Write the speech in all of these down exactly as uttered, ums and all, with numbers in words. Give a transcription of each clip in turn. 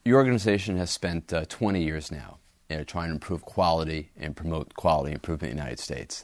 Your organization has spent uh, twenty years now you know, trying to improve quality and promote quality improvement in the United States.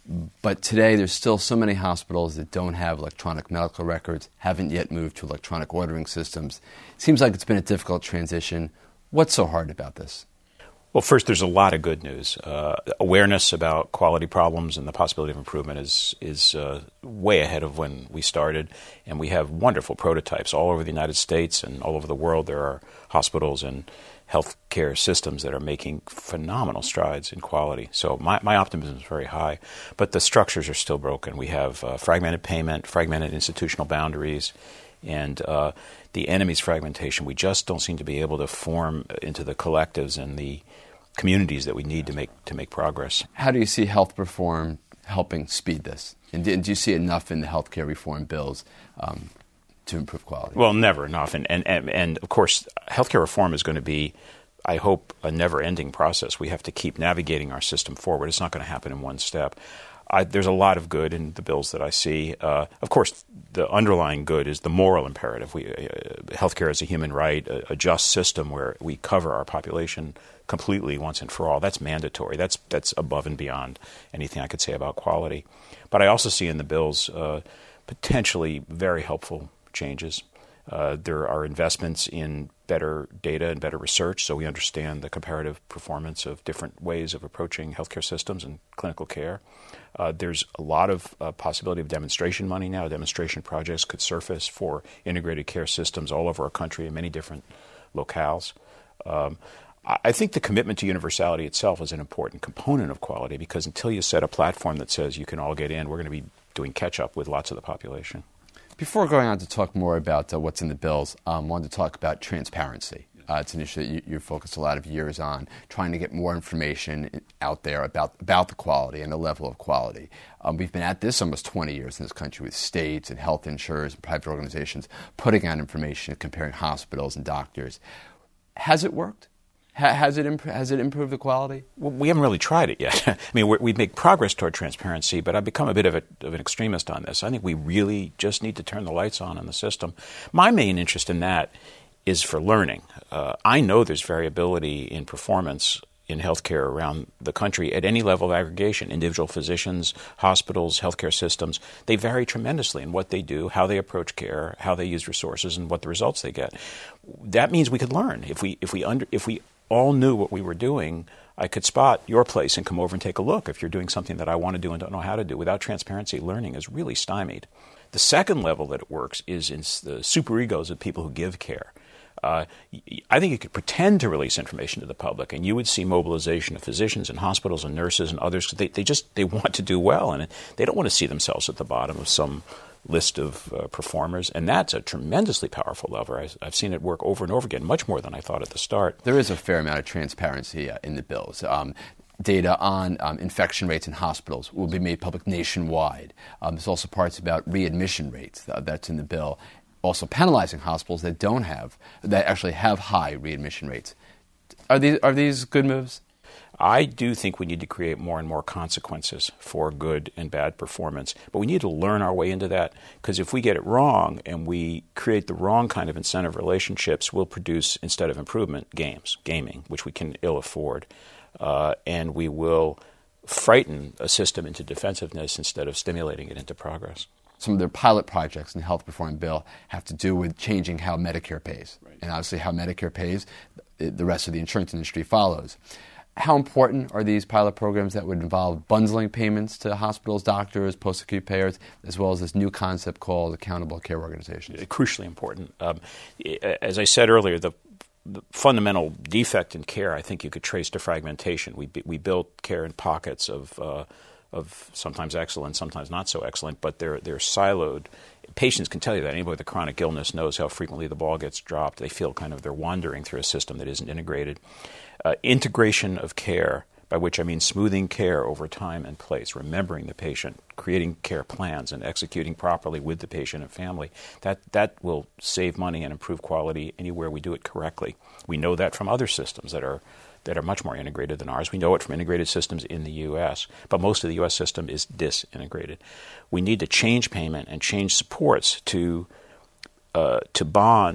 But today there's still so many hospitals that don't have electronic medical records, haven't yet moved to electronic ordering systems. It seems like it's been a difficult transition. What's so hard about this? Well, first, there's a lot of good news. Uh, awareness about quality problems and the possibility of improvement is is uh, way ahead of when we started, and we have wonderful prototypes all over the United States and all over the world. There are hospitals and healthcare systems that are making phenomenal strides in quality. So my, my optimism is very high, but the structures are still broken. We have uh, fragmented payment, fragmented institutional boundaries, and uh, the enemy's fragmentation. We just don't seem to be able to form into the collectives and the communities that we need to make to make progress. How do you see health reform helping speed this? And do, do you see enough in the healthcare reform bills um, to improve quality? Well, never enough. And, and, and, and of course, healthcare reform is going to be, I hope, a never-ending process. We have to keep navigating our system forward. It's not going to happen in one step. I, there's a lot of good in the bills that I see. Uh, of course, the underlying good is the moral imperative. We, uh, healthcare is a human right, a, a just system where we cover our population completely once and for all. That's mandatory. That's that's above and beyond anything I could say about quality. But I also see in the bills uh, potentially very helpful changes. Uh, there are investments in better data and better research so we understand the comparative performance of different ways of approaching healthcare systems and clinical care. Uh, there's a lot of uh, possibility of demonstration money now. Demonstration projects could surface for integrated care systems all over our country in many different locales. Um, I think the commitment to universality itself is an important component of quality because until you set a platform that says you can all get in, we're going to be doing catch-up with lots of the population. Before going on to talk more about uh, what's in the bills, I um, wanted to talk about transparency. Uh, it's an issue that you, you've focused a lot of years on, trying to get more information out there about, about the quality and the level of quality. Um, we've been at this almost twenty years in this country with states and health insurers and private organizations putting out information, comparing hospitals and doctors. Has it worked? Ha- has it imp- has it improved the quality? Well, we haven't really tried it yet. I mean, we're, we make progress toward transparency, but I've become a bit of, a, of an extremist on this. I think we really just need to turn the lights on in the system. My main interest in that is for learning. Uh, I know there's variability in performance in healthcare around the country at any level of aggregation. Individual physicians, hospitals, healthcare systems, they vary tremendously in what they do, how they approach care, how they use resources, and what the results they get. That means we could learn. If we if we under if we all knew what we were doing, I could spot your place and come over and take a look if you're doing something that I want to do and don't know how to do. Without transparency, learning is really stymied. The second level that it works is in the superegos of people who give care. Uh, I think you could pretend to release information to the public, and you would see mobilization of physicians and hospitals and nurses and others. They, they just they want to do well, and they don't want to see themselves at the bottom of some list of uh, performers. And that's a tremendously powerful lever. I, I've seen it work over and over again, much more than I thought at the start. There is a fair amount of transparency uh, in the bills. Um, Data on um, infection rates in hospitals will be made public nationwide. Um, there's also parts about readmission rates uh, that's in the bill. Also penalizing hospitals that don't have, that actually have high readmission rates. Are these are these good moves? I do think we need to create more and more consequences for good and bad performance. But we need to learn our way into that, because if we get it wrong and we create the wrong kind of incentive relationships, we'll produce, instead of improvement, games, gaming, which we can ill afford. Uh, and we will frighten a system into defensiveness instead of stimulating it into progress. Some of their pilot projects in the health reform bill have to do with changing how Medicare pays. Right. And obviously how Medicare pays, the rest of the insurance industry follows. How important are these pilot programs that would involve bundling payments to hospitals, doctors, post-acute payers, as well as this new concept called accountable care organizations? Crucially important. Um, as I said earlier, the The fundamental defect in care, I think you could trace to fragmentation. We we built care in pockets of uh, of sometimes excellent, sometimes not so excellent, but they're they're siloed. Patients can tell you that. Anybody with a chronic illness knows how frequently the ball gets dropped. They feel kind of they're wandering through a system that isn't integrated. Uh, integration of care, by which I mean smoothing care over time and place, remembering the patient, creating care plans, and executing properly with the patient and family. That that will save money and improve quality anywhere we do it correctly. We know that from other systems that are that are much more integrated than ours. We know it from integrated systems in the U S, but most of the U S system is disintegrated. We need to change payment and change supports to uh, to bond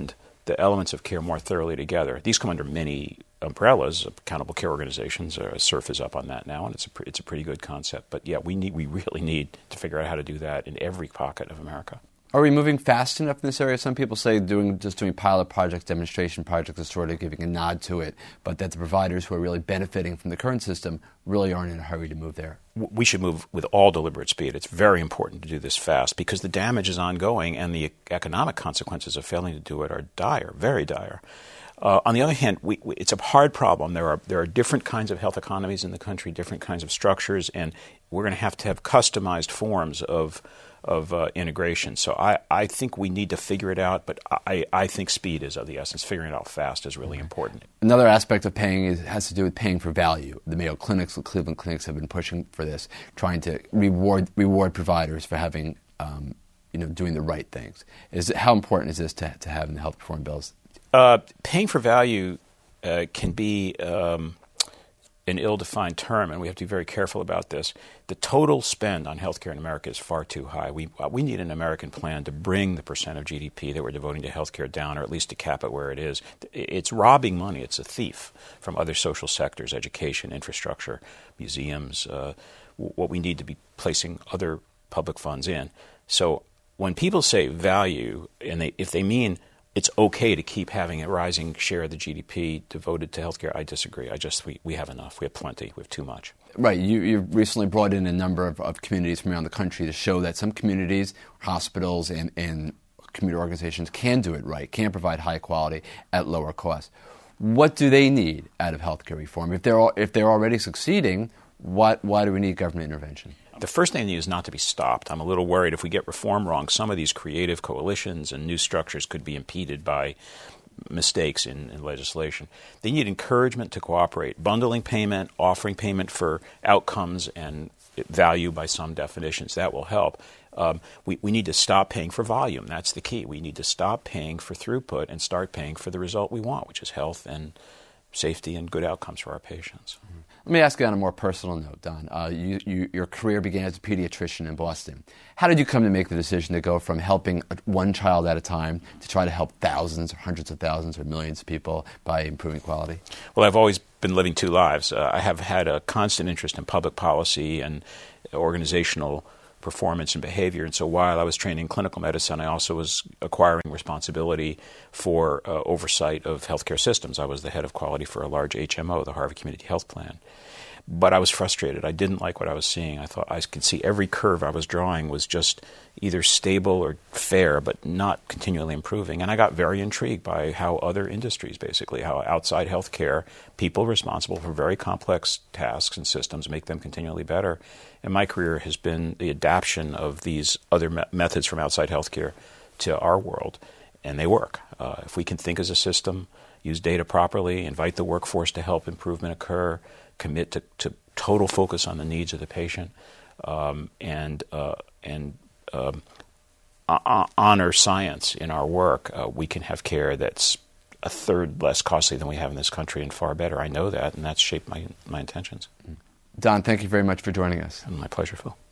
the elements of care more thoroughly together. These come under many umbrellas. Accountable care organizations, uh, S U R F is up on that now, and it's a pre- it's a pretty good concept. But yeah, we need we really need to figure out how to do that in every pocket of America. Are we moving fast enough in this area? Some people say doing just doing pilot projects, demonstration projects is sort of giving a nod to it, but that the providers who are really benefiting from the current system really aren't in a hurry to move there. We should move with all deliberate speed. It's very important to do this fast because the damage is ongoing and the economic consequences of failing to do it are dire, very dire. Uh, on the other hand, we, we, it's a hard problem. There are there are different kinds of health economies in the country, different kinds of structures, and we're going to have to have customized forms of of uh, integration. So I, I think we need to figure it out, but I, I think speed is of the essence. Figuring it out fast is really important. Another aspect of paying is, has to do with paying for value. The Mayo Clinics, the Cleveland Clinics have been pushing for this, trying to reward reward providers for having, um, you know, doing the right things. Is it, how important is this to, to have in the health reform bills? Uh, paying for value uh, can be um, an ill-defined term, and we have to be very careful about this. The total spend on healthcare in America is far too high. We uh, we need an American plan to bring the percent of G D P that we're devoting to healthcare down, or at least to cap it where it is. It's robbing money. It's a thief from other social sectors, education, infrastructure, museums, uh, what we need to be placing other public funds in. So when people say value, and they, if they mean it's okay to keep having a rising share of the G D P devoted to healthcare, I disagree. I just we, we have enough. We have plenty. We have too much. Right. You you recently brought in a number of, of communities from around the country to show that some communities, hospitals, and, and community organizations can do it right, can provide high quality at lower cost. What do they need out of healthcare reform? If they're if they're already succeeding, what why do we need government intervention? The first thing they need is not to be stopped. I'm a little worried if we get reform wrong, some of these creative coalitions and new structures could be impeded by mistakes in, in legislation. They need encouragement to cooperate, bundling payment, offering payment for outcomes and value by some definitions. That will help. Um, we, we need to stop paying for volume. That's the key. We need to stop paying for throughput and start paying for the result we want, which is health and safety and good outcomes for our patients. Mm-hmm. Let me ask you on a more personal note, Don. Uh, you, you, your career began as a pediatrician in Boston. How did you come to make the decision to go from helping one child at a time to try to help thousands or hundreds of thousands or millions of people by improving quality? Well, I've always been living two lives. Uh, I have had a constant interest in public policy and organizational performance and behavior. And so while I was trained in clinical medicine, I also was acquiring responsibility for uh, oversight of healthcare systems. I was the head of quality for a large H M O, the Harvard Community Health Plan. But I was frustrated. I didn't like what I was seeing. I thought I could see every curve I was drawing was just either stable or fair, but not continually improving. And I got very intrigued by how other industries, basically, how outside healthcare, people responsible for very complex tasks and systems make them continually better. And my career has been the adaptation of these other me- methods from outside healthcare to our world, and they work. Uh, if we can think as a system, use data properly, invite the workforce to help improvement occur, commit to, to total focus on the needs of the patient, um, and uh, and um, uh, honor science in our work, uh, we can have care that's a third less costly than we have in this country and far better. I know that, and that's shaped my my intentions. Don, thank you very much for joining us. My pleasure, Phil.